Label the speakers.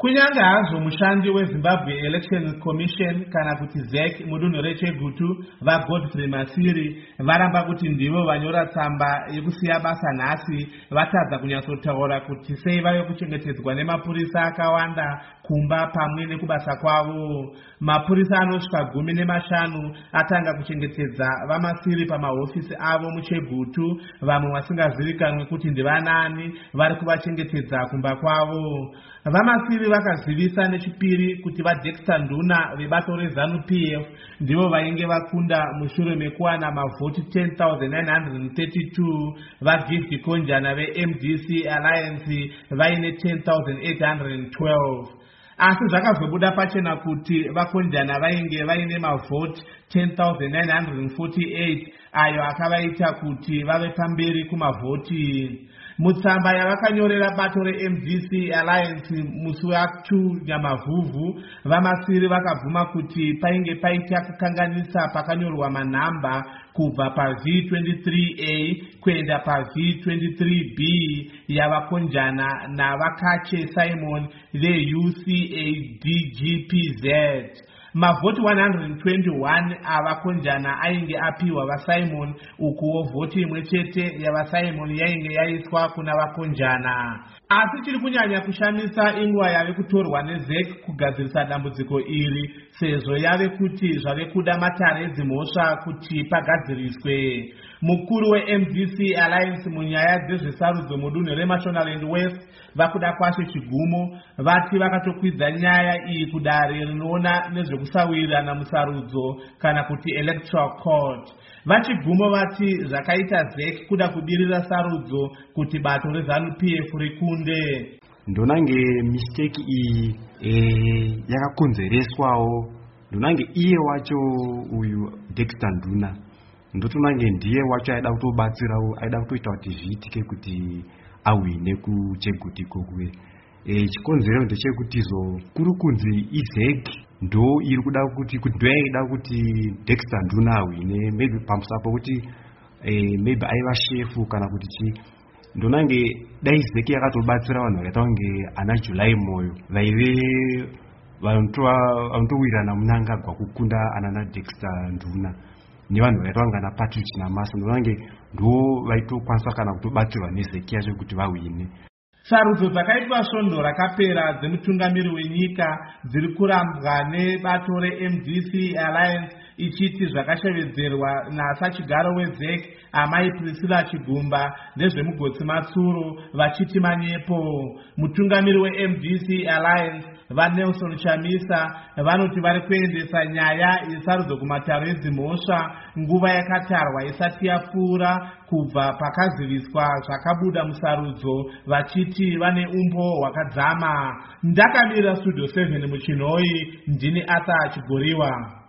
Speaker 1: Kunyange hazvo mushandi weZimbabwe Election Commission kana kuti ZEC mudunhu reChegutu vaGodfrey Masiri varamba kuti ndivo vanyora tsamba yekusiya basa nhasi, vatadza kunyatsotaura kuti sei vave kuchengetedzwa nemapurisa akawanda kumba pamwe nekubasa kwavo. Mapurisa anosvika 15 atanga kuchengetedza vaMasiri pamahofisi avo muChegutu, vamwe vasingazivikanwi kuti ndivanani vari kuvachengetedza kumba kwavo. VaMasiri vakazivisa nechipiri kuti vaDexter Nduna vebato reZANU-PF ndivo vainge vakunda mushure mekuwana mavhoti 10,932, vaGift Konjana veMDC Alliance vaine 10,812. Asi zvakazobuda pachena kuti vaKonjana vainge vaine mavhoti 10,948 ayo akavaita kuti vave pamberi kumavhoti. Mutsamba yavakanyorera bato reMDC Alliance musi wa2 Nyamavhuvhu, vaMasiri vakabvuma kuti painge paita kukanganisa pakanyorwa manhamba kubva paV23A kuenda paV23B yavaKonjana navakache Simon veUCADGPZ. Mavhoti 121 avaKonjana ainge apiwa vaSimon, ukuwo vhoti imwe chete yavaSimon yainge yaiswa kuna vaKonjana. Asi chiri kunyanya kushamisa inguva yave kutorwa neZEC kugadzirisa dambudziko iri, sezvo yave kuti zvave kuda matare edzimhosva kuti pagadziriswe. Mukuru weMDC Alliance munyaya dzezvesarudzo mudunhu reMashonaland West vakuda kwashe Chigumo vati vakatokwidza nyaya iyi kudare rinoona nezvekusawirirana musarudzo kana kuti Electoral Court. VaChigumo vati zvakaita ZEC kuda kubirira sarudzo kuti bato reZANU-PF rikunde.
Speaker 2: Ndonange mistake iyi yakakonzereswawo, ndonange iye wacho uyu Dexter Nduna ndotonange ndiye wacho aida kutobatsirawo, aida kutoita kuti zviitike kuti awine kuChegutu kokwe. Chikonzero ndechekuti kuri kunzi iZEC ndo iri kuda kuti ndoyaida kuti Dexter Nduna awine, maybe pamusapo kuti maybe aiva shefu kana kuti chi. Ndonange dai ZEC yakatobatsira vanhu vakaita kunge ana July Moyo vaive vanotowirana munangagwa kukunda anana Dexter Nduna nevanhu vakaita kunge ana Patrick Namasa, ndonange ndo vaitokwanisa kana kutobatsirwa neZEC yacho kuti vawine.
Speaker 1: Sarudzo dzakaitwa svondo rakapera dzemutungamiri wenyika dziri kurambwa nebato reMDC Alliance ichiti zvakashevedzerwa nasachigaro weZEC Amai Priscilla Chigumba ndezvemugotsi Matsuro vachiti manyepo. Mutungamiri weMDC Alliance vaNelson Chamisa vanoti vari kuendesa nyaya yesarudzo kumataro edzimhosva nguva yakatarwa isati yapfuura kubva pakaziviswa zvakabuda musarudzo, vachiti vane umbo hwakadzama. Ndakamirira Studio 7 muChinhoi, ndini Arthur Chigoriwa.